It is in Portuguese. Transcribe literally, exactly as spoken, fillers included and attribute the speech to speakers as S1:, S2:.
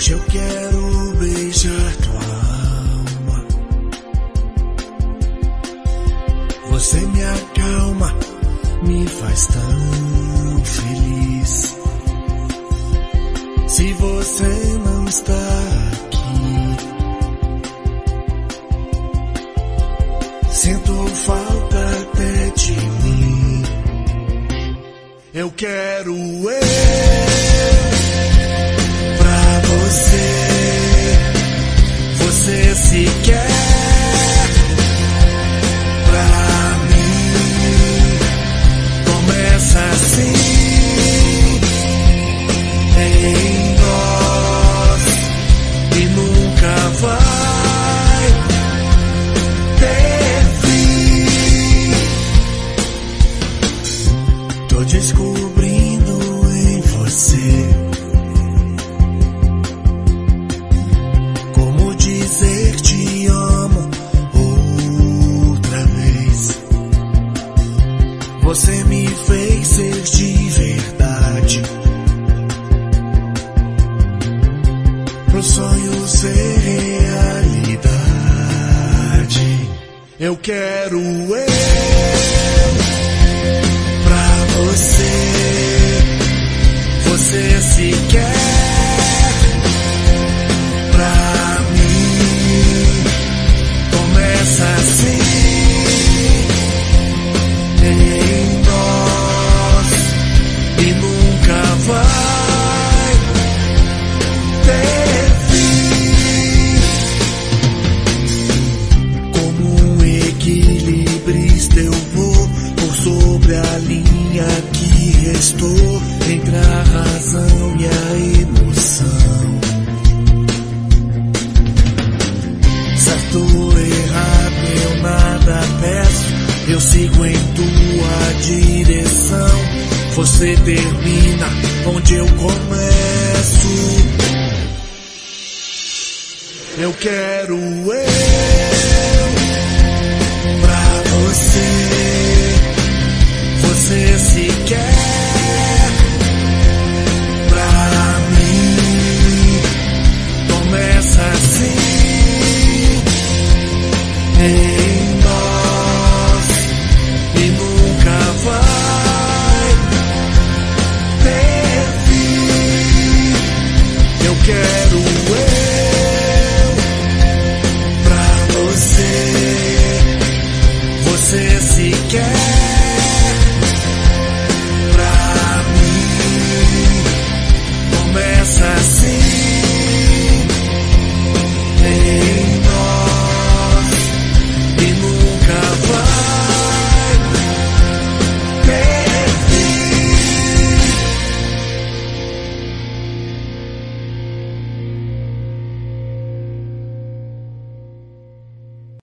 S1: Hoje eu quero beijar tua alma. Você me acalma, me faz tão feliz. Se você não está aqui, sinto falta até de mim. Eu quero eu pra você. Você se quer pra mim. Começa assim em nós e nunca vai ter fim. Tô descobrindo em você como dizer te amo outra vez. Você me fez ser de verdade, pro sonho ser realidade. Eu quero eu pra você. Você se quer pra mim. Começa assim em nós e nunca vai ter fim. Como um equilibrista eu vou por sobre a linha que restou entre a razão e a emoção. Certo ou errado eu nada peço, eu sigo em tua direção. Você termina onde eu começo. Eu quero eu